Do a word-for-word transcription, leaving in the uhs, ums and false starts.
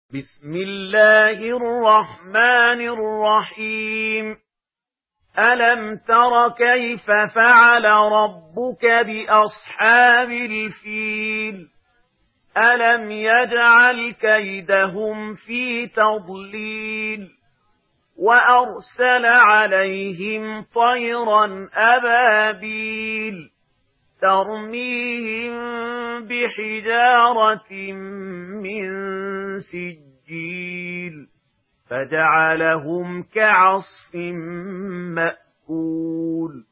بسم الله الرحمن الرحيم ألم تر كيف فعل ربك بأصحاب الفيل ألم يجعل كيدهم في تضليل وأرسل عليهم طيرا أبابيل ترميهم بحجارة من سجيل فجعلهم كعصف مأكول